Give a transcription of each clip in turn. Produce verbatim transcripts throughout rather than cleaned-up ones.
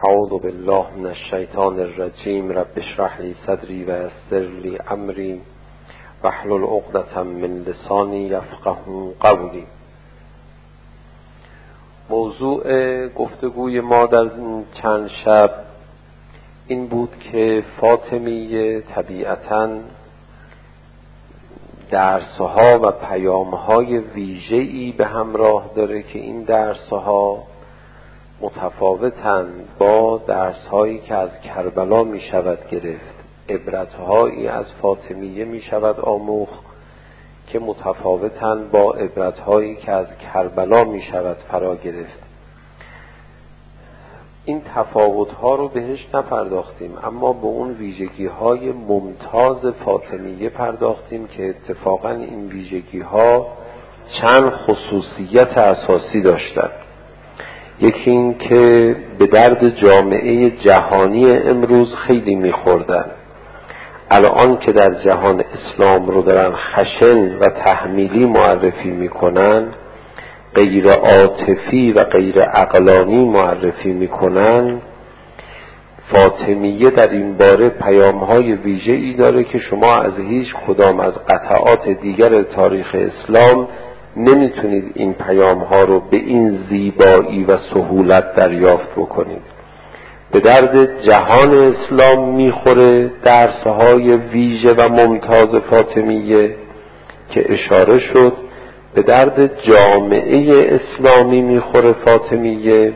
اعوذ بالله من الشیطان الرجیم. رب اشرح لی صدری و یسر لی امری واحلل عقدة من لسانی یفقهوا قولی. موضوع گفتگوی ما در چند شب این بود که فاطمیه طبیعتاً درسها و پیامهای ویژه‌ای به همراه داره که این درسها متفاوتند با درسهایی که از کربلا می شود گرفت. عبرتهایی از فاطمیه می شود آموخت که متفاوتند با عبرتهایی که از کربلا می شود فرا گرفت. این تفاوتها رو بهش نپرداختیم، اما به اون ویژگی‌های ممتاز فاطمیه پرداختیم که اتفاقاً این ویژگی‌ها چند خصوصیت اساسی داشتند. یکی این که به درد جامعه جهانی امروز خیلی می‌خوردن. الان که در جهان اسلام رو دارن خشن و تحمیلی معرفی می‌کنن، غیر عاطفی و غیر عقلانی معرفی میکنن، فاطمیه در این باره پیام‌های ویژه‌ای داره که شما از هیچ کدام از قطعات دیگر تاریخ اسلام نمیتونید این پیام‌ها رو به این زیبایی و سهولت دریافت بکنید. به درد جهان اسلام میخوره درس‌های ویژه و ممتاز فاطمیه که اشاره شد. به درد جامعه اسلامی میخوره فاطمیه،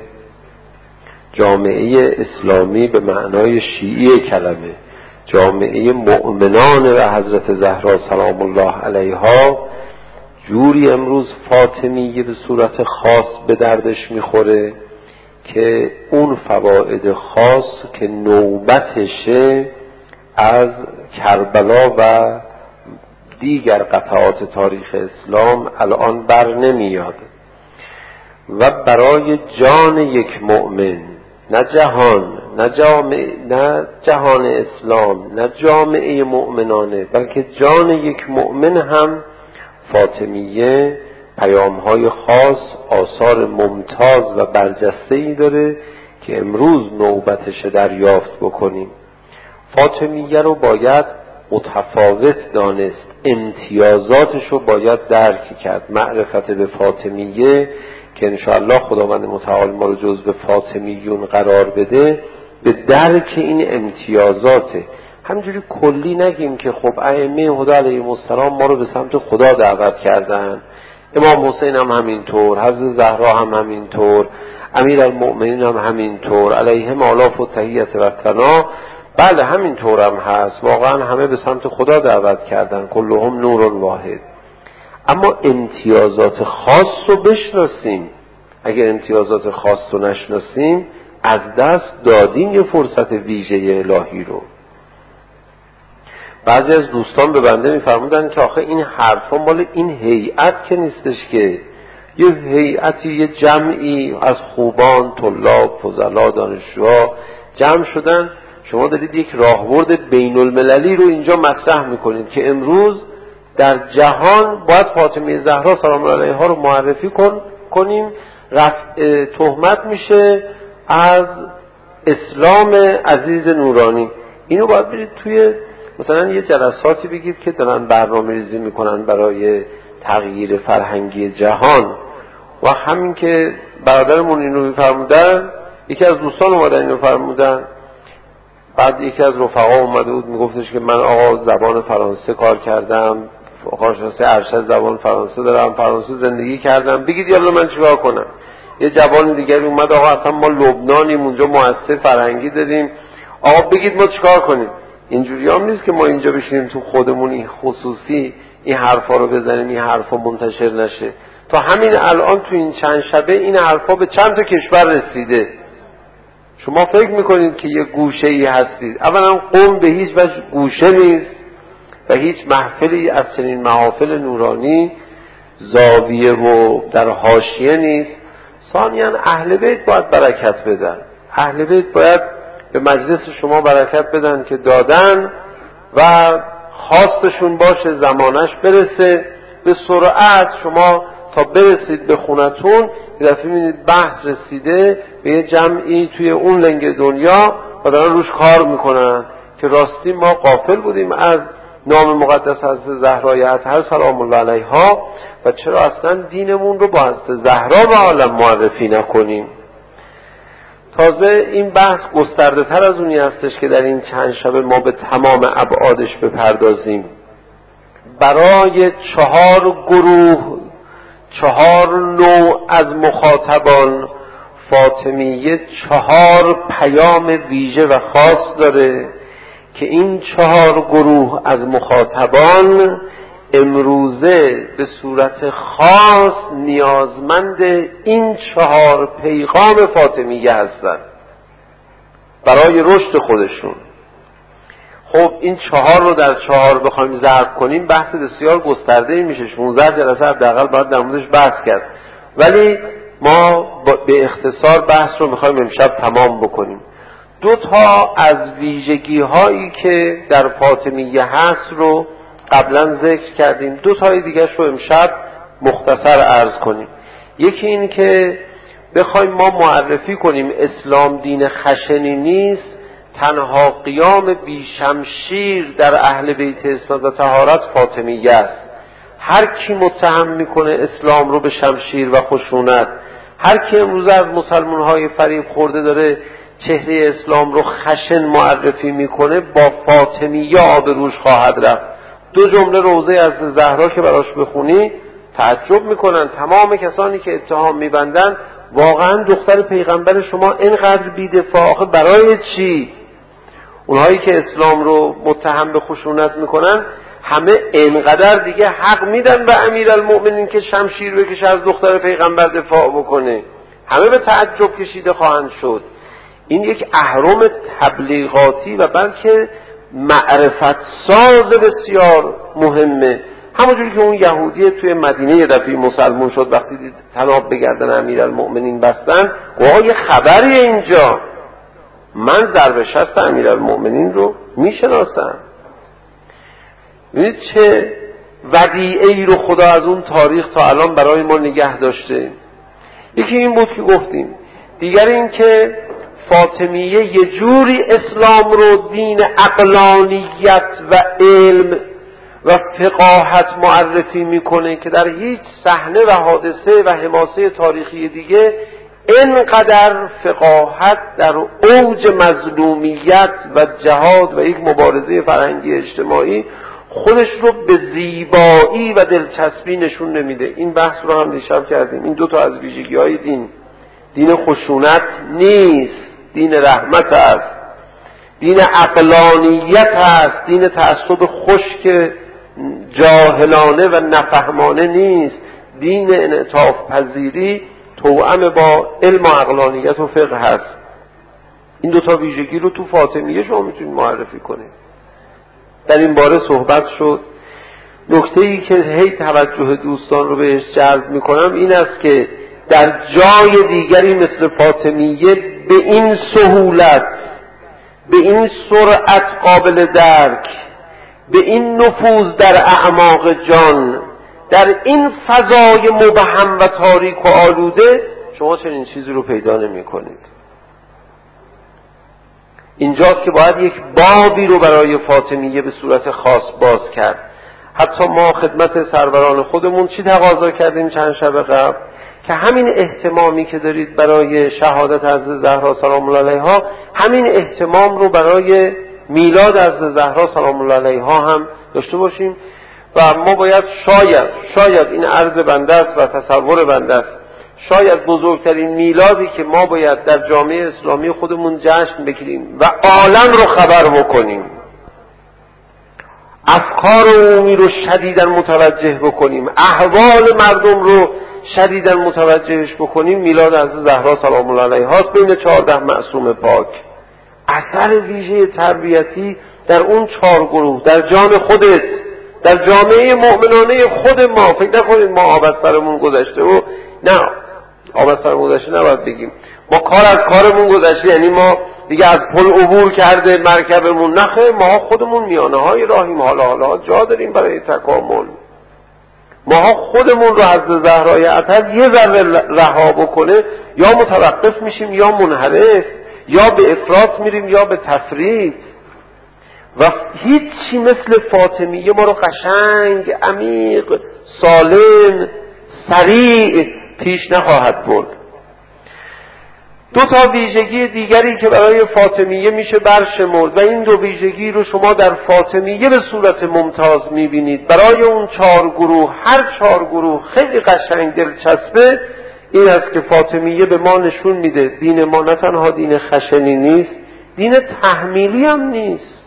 جامعه اسلامی به معنای شیعی کلمه، جامعه مؤمنان و حضرت زهرا سلام الله علیها. جوری امروز فاطمیه به صورت خاص به دردش میخوره که اون فواید خاص که نوبتشه از کربلا و دیگر قطعات تاریخ اسلام الان بر نمیاد و برای جان یک مؤمن، نه جهان، نه جامعه، نه جهان اسلام، نه جامعه مؤمنانه، بلکه جان یک مؤمن هم فاطمیه پیام‌های خاص، آثار ممتاز و برجسته‌ای داره که امروز نوبتش دریافت بکنیم. فاطمیه رو باید متفاوت دانست، امتیازاتش رو باید درک کرد. معرفت به فاطمیه که انشاءالله خداوند متعال ما رو جزو فاطمیون قرار بده، به درک این امتیازاته. همینجوری کلی نگیم که خب ائمه هدی علیهم السلام ما رو به سمت خدا دعوت کردن، امام حسین هم همینطور، حضرت زهرا هم همینطور، امیرالمؤمنین هم همینطور، علیهم آلاف و تحیت و ثنا. بله همینطور هم هست، واقعا همه به سمت خدا دعوت کردن، کلهم نور واحد. اما امتیازات خاص رو بشناسیم. اگر امتیازات خاص رو نشناسیم از دست دادیم یه فرصت ویژه الهی رو. بعضی از دوستان به بنده میفرمودن که آخه این حرفا مال این هیئت که نیستش، که یه هیئتی، یه جمعی از خوبان، طلاب، فضلا، دانشجوها جمع شدن، شما دارید یک راهبرد بین المللی رو اینجا مطرح میکنید که امروز در جهان باید فاطمه زهرا سلام الله علیها رو معرفی کن کنیم. رفع تهمت میشه از اسلام عزیز نورانی. اینو باید برید توی مثلا یه جلساتی بگید که دارن برنامه ریزی میکنن برای تغییر فرهنگی جهان. و همین که برادرمون اینو میفرمودن، یکی از دوستان اومدن اینو فرمودن، بعد یکی از رفقا اومده بود میگفتش که من آقا زبان فرانسه کار کردم، کارشناسی ارشد زبان فرانسه دارم، فرانسه زندگی کردم، بگید یالا من چیکار کنم. یه جوان دیگری اومد، آقا اصلا ما لبنانیم، اونجا مؤسسه فرهنگی داریم، آقا بگید ما چیکار کنیم. اینجوری هم نیست که ما اینجا بشینیم تو خودمون این خصوصی این حرفا رو بزنیم، این حرفا منتشر نشه. تا همین الان تو این چند شبه این حرفا به چند تا کشور رسیده. شما فکر میکنید که یه گوشه ای هستید. اولا قم به هیچ وجه گوشه نیست و هیچ محفلی از چنین محافل نورانی زاویه و در حاشیه نیست. ثانیاً اهل بیت باید برکت بدن. اهل بیت باید به مجلس شما برکت بدن که دادن و خواستشون باشه زمانش برسه به سرعت شما تا برسید به خونتون یه دفعه می‌بینید بحث رسیده به یه جمعی توی اون لنگ دنیا و دارن روش کار میکنن که راستی ما غافل بودیم از نام مقدس حضرت زهرای اطهر سلام الله علیها و چرا اصلا دینمون رو با حضرت زهرا به عالم معرفی نکنیم. تازه این بحث گسترده تر از اونی هستش که در این چند شب ما به تمام ابعادش بپردازیم. برای چهار گروه، چهار نوع از مخاطبان فاطمیه چهار پیام ویژه و خاص داره که این چهار گروه از مخاطبان امروزه به صورت خاص نیازمند این چهار پیغام فاطمیه هستند برای رشد خودشون. خب این چهار رو در چهار بخوایم ضرب کنیم بحث بسیار گسترده‌ای میشه، شانزده جلسه حداقل باید در موردش بحث کرد، ولی ما به اختصار بحث رو میخوایم امشب تمام بکنیم. دو تا از ویژگی هایی که در فاطمیه هست رو قبلا ذکر کردیم، دو تای دیگه رو امشب مختصر عرض کنیم. یکی این که بخوایم ما معرفی کنیم اسلام دین خشنی نیست، تنها قیام بی شمشیر در اهل بیت اسمت و طهارت فاطمیه است. هر کی متهم میکنه اسلام رو به شمشیر و خشونت، هر کی امروز از مسلمان های فریب خورده داره چهره اسلام رو خشن معرفی میکنه با فاطمیه آبروش خواهد رفت. دو جمله روضه از زهرا که براش بخونی تعجب میکنن تمام کسانی که اتهام میبندن واقعا دختر پیغمبر شما اینقدر بی‌دفاع، آخه برای چی؟ اونهایی که اسلام رو متهم به خشونت میکنن همه اینقدر دیگه حق میدن به امیرالمؤمنین که شمشیر بکشه از دختر پیغمبر دفاع بکنه، همه به تعجب کشیده خواهند شد. این یک اهرم تبلیغاتی و بلکه معرفت ساز بسیار مهمه. همونجوری که اون یهودی توی مدینه یه دفعه مسلمان شد وقتی دید طناب به گردن امیرالمؤمنین بستن، گویا یه خبریه اینجا، من ضرب شست امیرالمؤمنین رو میشناسم. ببینید چه ودیعه‌ای رو خدا از اون تاریخ تا الان برای ما نگه داشته. یکی این بود که گفتیم، دیگر این که فاطمیه یه جوری اسلام رو دین عقلانیت و علم و فقاهت معرفی میکنه که در هیچ صحنه و حادثه و حماسه تاریخی دیگه اینقدر فقاهت در اوج مظلومیت و جهاد و یک مبارزه فرهنگی اجتماعی خودش رو به زیبایی و دلچسبی نشون نمیده. این بحث رو هم دیشب کردیم. این دو تا از ویژگی‌های دین، دین خشونت نیست، دین رحمت است، دین عقلانیت است، دین تعصب خشک جاهلانه و نفهمانه نیست، دین انعطاف پذیری توأم با علم و عقلانیت و فقه هست. این دو تا ویژگی رو تو فاطمیه شما میتونید معرفی کنید. در این باره صحبت شد. نکته‌ای که هی توجه دوستان رو بهش جلب میکنم این است که در جای دیگری مثل فاطمیه به این سهولت، به این سرعت قابل درک، به این نفوذ در اعماق جان، در این فضای مبهم و تاریک و آلوده شما چنین چیزی رو پیدا نمی کنید. اینجاست که باید یک بابی رو برای فاطمیه به صورت خاص باز کرد. حتی ما خدمت سروران خودمون چی تقاضا کردیم چند شب قبل که همین اهتمامی که دارید برای شهادت حضرت زهرا سلام الله علیها، همین اهتمام رو برای میلاد حضرت زهرا سلام الله علیها هم داشته باشیم. و ما باید شاید شاید این عرض بنده است و تصور بنده است، شاید بزرگترین میلادی که ما باید در جامعه اسلامی خودمون جشن بگیریم و عالم رو خبر بکنیم، افکار عمومی رو شدیداً متوجه بکنیم، احوال مردم رو شدیداً متوجهش بکنیم، میلاد حضرت زهرا سلام الله علیها است بین چهارده معصوم پاک. اثر ویژه تربیتی در اون چهار گروه، در جان خودت، در جامعه مؤمنانه خود ما. فکر نکنید ما آب از سرمون گذشته و نه، آب از سرمون گذشته نباید بگیم، ما کار از کارمون گذشته، یعنی ما دیگه از پل عبور کرده مرکبمون، نخه ما خودمون میانه های راهیم، حالا حالا جا داریم برای تکامل. ماها خودمون رو حضرت زهرای اطهر یه ذره رها بکنه یا متوقف میشیم یا منحرف، یا به افراط میریم یا به تفرید. و هیچی مثل فاطمیه ما رو قشنگ، عمیق، سالم، سریع پیش نخواهد برد. دو تا ویژگی دیگری که برای فاطمیه میشه برشمرد و این دو ویژگی رو شما در فاطمیه به صورت ممتاز میبینید برای اون چهار گروه، هر چهار گروه خیلی قشنگ دلچسبه. این است که فاطمیه به ما نشون میده دین ما نه تنها دین خشنی نیست، دین تحمیلی هم نیست.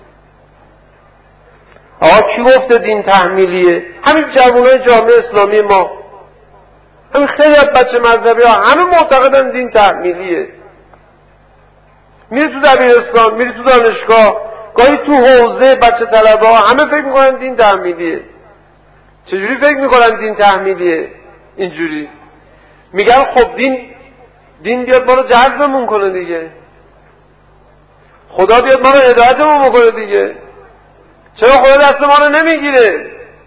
آقا کی گفته دین تحمیلیه؟ همین جوانای جامعه اسلامی ما، همین خیلی از بچه مذهبی ها همه معتقدن دین تحمیلیه. میری تو دبیرستان، میری تو دانشگاه، گاهی تو حوزه بچه طلبه ها همه فکر میکنن دین تحمیلیه. چجوری فکر میکنن دین تحمیلیه؟ اینجوری میگن خب دین دین بیاد ما رو جذبمون کنه دیگه، خدا بیاد ما رو هدایتمون بکنه دیگه، چرا خدا دست ما رو نمیگیره؟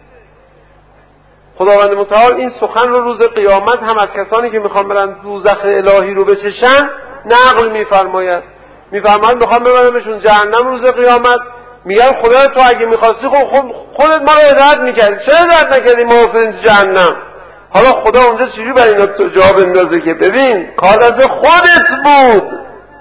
خداوند متعال این سخن رو روز قیامت هم از کسانی که میخوان برن دوزخ الهی رو بچشن نقل میفرماید. میفرماید میخوان ببرمشون جهنم روز قیامت، میگن خدا تو اگه میخواستی خب خودت ما رو هدایت میکردی، چرا هدایت نکردی ما افتادیم جهنم؟ حالا خدا اونجا چجوری برای اینا جواب اندازه که ببین کار از خودت بود.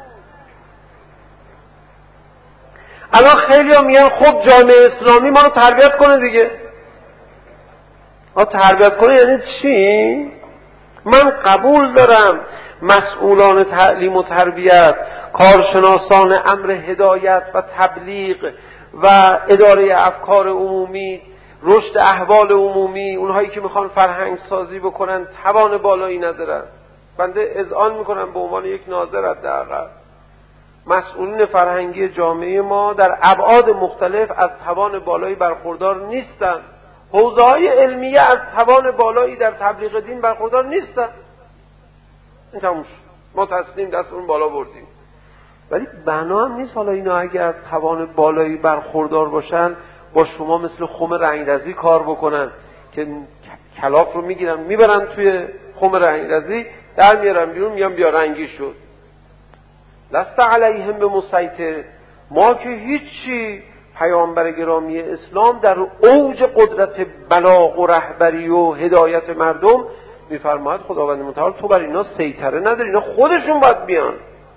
الان خیلی ها میگن خب جامعه اسلامی ما رو تربیت کنه دیگه. ها تربیت کنه یعنی چی؟ من قبول دارم مسئولان تعلیم و تربیت، کارشناسان امر هدایت و تبلیغ و اداره افکار عمومی، رشد احوال عمومی، اونهایی که میخوان فرهنگ سازی بکنن توان بالایی ندارن. بنده اذعان میکنم به عنوان یک ناظر حداقل مسئولین فرهنگی جامعه ما در ابعاد مختلف از توان بالایی برخوردار نیستن. حوزه‌های علمیه از توان بالایی در تبلیغ دین برخوردار نیستن. این تموم شد، ما تسلیم دستمون بالا بردیم. ولی بنا هم نیست حالا اینا اگه از توان بالایی برخوردار باشن با شما مثل خم رنگرزی کار بکنن که کلاف رو میگیرن میبرن توی خم رنگرزی، در میارن بیرون میگن بیا رنگی شد. لست علیهم به مسیطر. ما که هیچی. پیامبر گرامی اسلام در اوج قدرت بلاغ و رهبری و هدایت مردم میفرماید خداوند متعال تو بر اینا سیطره نداری، اینا خودشون باید بیان.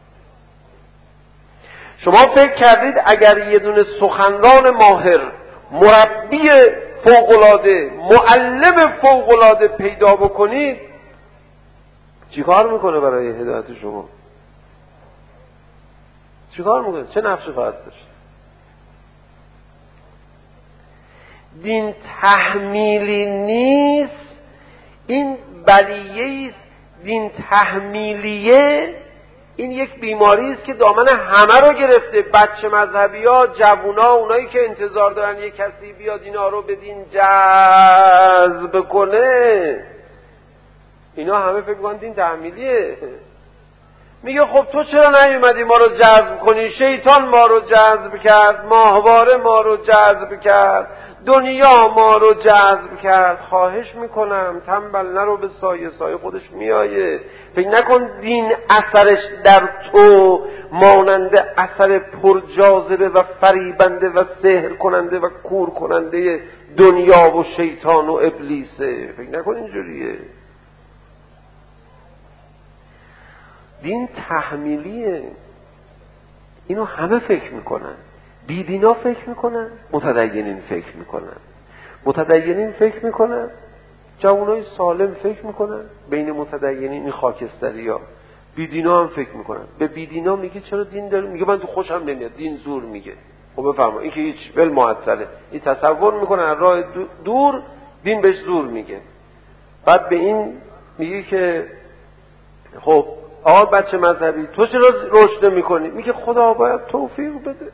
شما فکر کردید اگر یه دونه سخنران ماهر، مربی فوق‌العاده، معلم فوق‌العاده پیدا بکنید چیکار میکنه برای هدایت شما؟ چیکار میکنه؟ چه نقشی خواهد داشت؟ دین تحمیلی نیست، این بلیه است. دین تحمیلیه این یک بیماری است که دامن همه رو گرفته. بچه مذهبی ها، جوونا، اونایی که انتظار دارن یک کسی بیاد اینا رو به دین جذب کنه، اینا همه فکر می‌کنن دین تحمیلیه. میگه خب تو چرا نیومدی ما رو جذب کنی؟ شیطان ما رو جذب کرد، ماهواره ما رو جذب کرد، دنیا ما رو جذب کرد. خواهش میکنم تنبل نرو به سایه، سایه خودش میایه. فکر نکن دین اثرش در تو مانند اثر پرجاذبه و فریبنده و سحر کننده و کور کننده دنیا و شیطان و ابلیسه. فکر نکن اینجوریه. دین تحمیلیه. اینو همه فکر میکنن. بیدینا فکر میکنن، متدینین فکر میکنن. متدینین فکر میکنن، جوانای سالم فکر میکنن بین متدینین این خاکستری ها. بیدینا هم فکر میکنن. به بیدینا میگه چرا دین داری؟ میگه من تو خوشم نمیاد، دین زور میگه. خب بفرما این که هیچ بل معطله. این تصور میکنن از راه دور دین بهش زور میگه. بعد به این میگه که خب آقا بچه مذهبی تو چرا رشد نمیکنی؟ میگه خدا باید توفیق بده.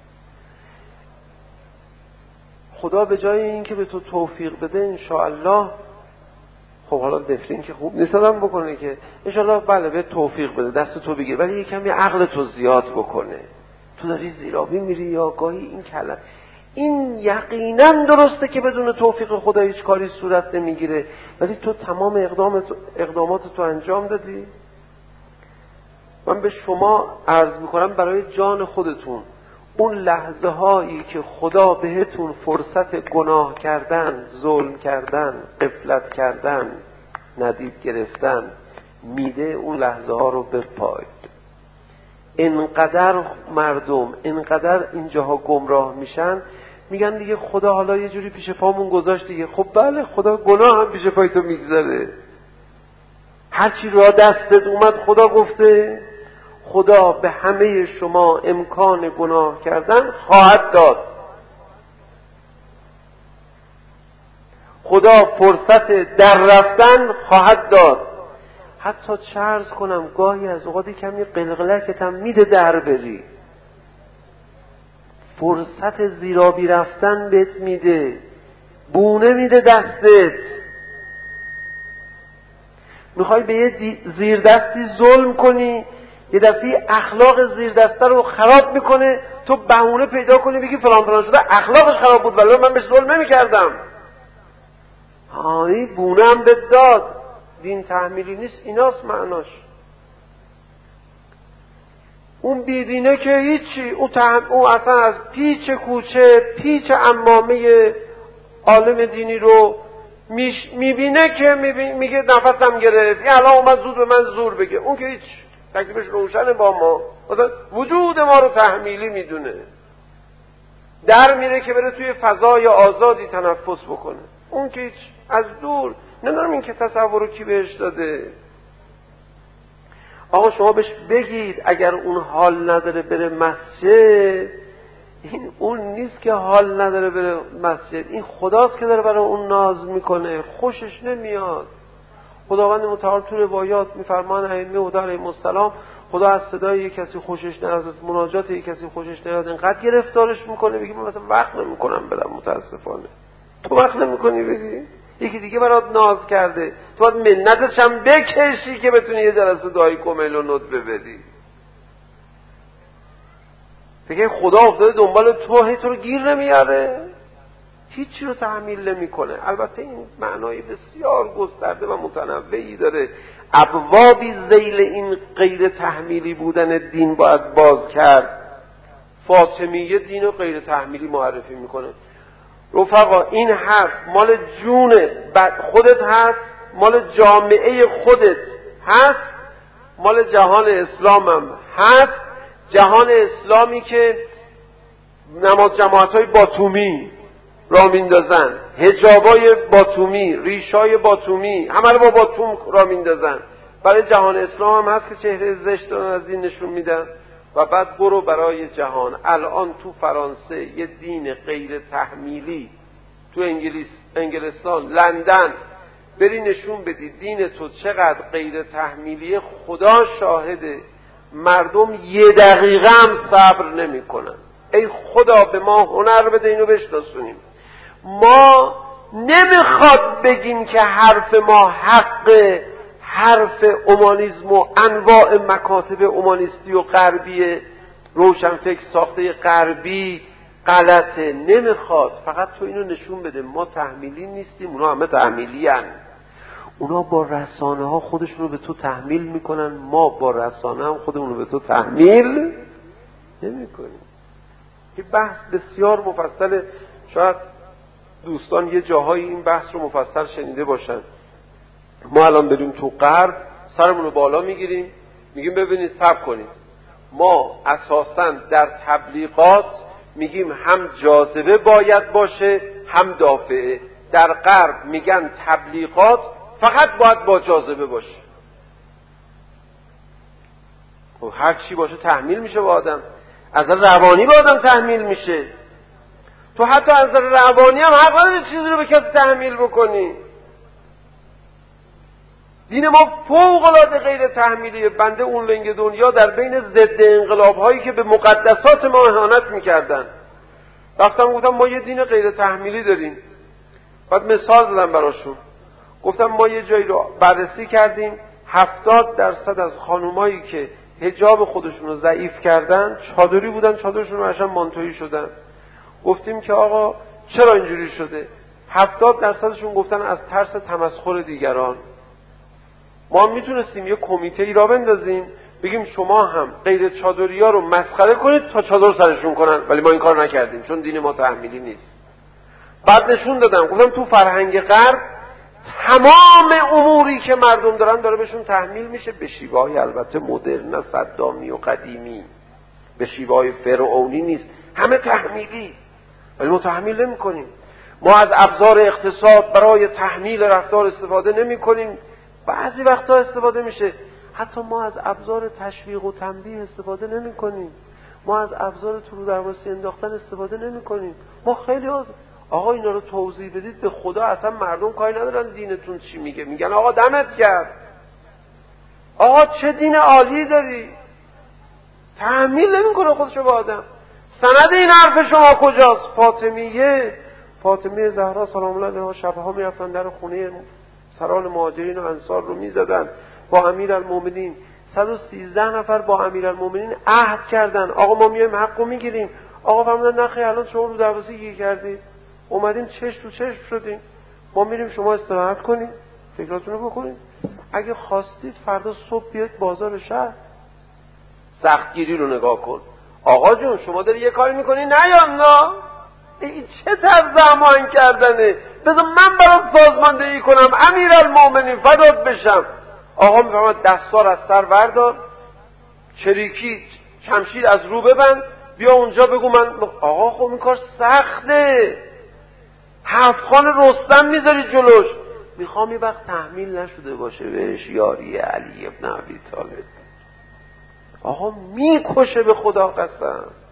خدا به جای این که به تو توفیق بده انشاءالله، خب حالا دفرین که خوب نیست آدم بکنه که انشاءالله بله به توفیق بده، دست تو بگیر، ولی یکم یه عقل تو زیاد بکنه. تو داری زیرابی میری یا گاهی این کلم این یقینا درسته که بدون توفیق خدا هیچ کاری صورت نمیگیره، ولی تو تمام اقدامات اقدامات تو انجام دادی. من به شما عرض میکنم برای جان خودتون اون لحظه هایی که خدا بهتون فرصت گناه کردن، ظلم کردن، غفلت کردن، ندید گرفتن میده، اون لحظه ها رو بپاید. اینقدر مردم اینقدر اینجاها گمراه میشن، میگن دیگه خدا حالا یه جوری پیش پامون گذاشت دیگه. خب بله، خدا گناه هم پیش پای تو میگذاره. هرچی را دستت اومد خدا گفته خدا به همه شما امکان گناه کردن خواهد داد. خدا فرصت در رفتن خواهد داد. حتی چه عرض کنم گاهی از اوقات کمی قلقلکت هم میده در بری، فرصت زیرابی رفتن بهت میده، بونه میده دستت. میخوای به یه زیر دستی ظلم کنی، یه دفعه اخلاق زیر دسته رو خراب میکنه، تو بهونه پیدا کنی بگی فلان فلان شده اخلاقش خراب بود ولی من بهش ظلم نمیکردم. هایی بونه هم بهت داد. دین تحمیلی نیست، ایناست معناش. اون بیدینه که هیچی، اون, تحم... اون اصلا از پیچ کوچه پیچ عمامه عالم دینی رو میش... میبینه که میبینه میگه نفسم گرفت، این الان اومد زود به من زور بگه. اون که هیچ تکلیفش روشنه با ما، مثلا وجود ما رو تحمیلی میدونه، در میره که بره توی فضای آزادی تنفس بکنه. اون که هیچ از دور نمیدونم این که تصور رو کی بهش داده. آقا شما بهش بگید اگر اون حال نداره بره مسجد، این اون نیست که حال نداره بره مسجد، این خداست که داره برای اون ناز میکنه، خوشش نمیاد. خداوند متعال تو روایات میفرمان ائمه هدی علیهم السلام خدا از صدای یک کسی خوشش نیاد، از مناجات یک کسی خوشش نیاد، اینقدر گرفتارش میکنه بگی من مثلا وقت نمیکنم بدم. متاسفانه تو وقت نمیکنی بدی، یکی دیگه برات ناز کرده، تو باید منتش هم بکشی که بتونی یه جلسه دعای کمیل و ندبه بدی. فکر خدا افتاده دنبال تو، هی تو رو گیر نمیاره، هیچی رو تحمیل نمیکنه. البته این معنای بسیار گسترده و متنوعی داره. ابوابی ذیل این غیر تحمیلی بودن دین باید باز کرد. فاطمیه دین رو غیر تحمیلی معرفی میکنه. رفقا این حرف مال جون خودت هست، مال جامعه خودت هست، مال جهان اسلام هم هست. جهان اسلامی که نماز جماعت‌های باتومی را میندازن، حجابای باتومی، ریشای باتومی، همه رو با باتوم را میندازن. برای جهان اسلام هم هست که چهره زشت رو از دین نشون میدن. و بعد برو برای جهان. الان تو فرانسه یه دین غیر تحمیلی، تو انگلیس، انگلستان، لندن، بری نشون بدی دین تو چقدر غیر تحمیلیه، خدا شاهده مردم یه دقیقه هم صبر نمی کنن. ای خدا به ما هنر بده اینو بشناسونیم. ما نمیخواد بگیم که حرف ما حق، حرف اومانیسم و انواع مکاتب اومانیستی و غربی روشنفکر ساخته غربی غلطه، نمیخواد. فقط تو اینو نشون بده ما تحمیلی نیستیم، اونا همه تحمیلی هن. اونا با رسانه ها خودشون رو به تو تحمیل میکنن، ما با رسانه هم خودمون رو به تو تحمیل نمیکنیم. این بحث بسیار مفصله، شاید دوستان یه جاهایی این بحث رو مفصل شنیده باشن. ما الان بریم تو غرب سرمون رو بالا میگیریم میگیم ببینید صبر کنید، ما اساساً در تبلیغات میگیم هم جاذبه باید باشه هم دافعه. در غرب میگن تبلیغات فقط باید با جاذبه باشه. خب هر چی باشه تحمیل میشه با آدم، از روانی با آدم تحمیل میشه. تو حتی از روانی هم حق نداری چیزی رو به کسی تحمیل بکنی. دین ما فوق العاده غیر تحمیلیه. بنده اون لنگ دنیا در بین ضد انقلاب هایی که به مقدسات ما اهانت میکردن رفتم گفتم ما یه دین غیر تحمیلی داریم. بعد مثال دادم براشون، گفتم ما یه جایی رو بررسی کردیم، هفتاد درصد از خانومایی که حجاب خودشون رو ضعیف کردن چادری بودن، چادرشون رو عشان مانتویی شدن. گفتیم که آقا چرا اینجوری شده؟ هفتاد درصدشون گفتن از ترس تمسخر دیگران. ما میتونستیم یه کمیته ای را بندازیم بگیم شما هم غیر چادری ها رو مسخره کنید تا چادر سرشون کنن، ولی ما این کار نکردیم چون دین ما تحمیلی نیست. بعد نشون دادم گفتم تو فرهنگ غرب تمام اموری که مردم دارن داره بهشون تحمیل میشه، به شیوه‌های البته مدرن صدامی و قدیمی، به شیوه‌های فرعونی نیست، همه تحمیلی، ولی ما تحمیل نمی کنیم. ما از ابزار اقتصاد برای تحمیل رفتار استفاده نمی کنیم، بعضی وقتا استفاده میشه. حتی ما از ابزار تشویق و تنبیه استفاده نمی کنیم، ما از ابزار تو رو درواسی انداختن استفاده نمی کنیم. ما خیلی از آقا اینا رو توضیح بدید، به خدا اصلا مردم کاری ندارن دینتون چی میگه، میگن آقا دمت گرم، آقا چه دین عالی داری، تحمیل نمیکنه خودشو به آدم. سند این حرف شما کجاست؟ فاطمیه فاطمیه زهرا سلام الله علیها شبها میرفتن در خونه سران مهاجرین و انصار رو میزدن با امیرالمومنین. صد و سیزده نفر با امیرالمومنین عهد کردن آقا ما میایم حقو میگیریم. آقا فرمودن نخیر الان شما رو درواسی گیر کردید، اومدیم چشم تو چشم شدیم، ما میریم شما استراحت کنید فکراتون رو بکنید، اگه خواستید فردا صبح بیاید بازار شهر. سختگیری رو نگاه کن. آقا جون شما داری یه کاری میکنی نه یا نه؟ این چه طرز هماهنگ کردنه؟ بذار من برات سازماندهی کنم امیرالمومنین فدات بشم. آقا میفهمد دستار از سر وردار، چریکی شمشیر از رو ببند، بیا اونجا بگو من. آقا خب این کار سخته، هفت خان رستم میذاری جلوش، میخوام یه وقت تحمیل نشده باشه بهش یاری علی ابن ابی طالب. آقا میکشه به خدا قسم.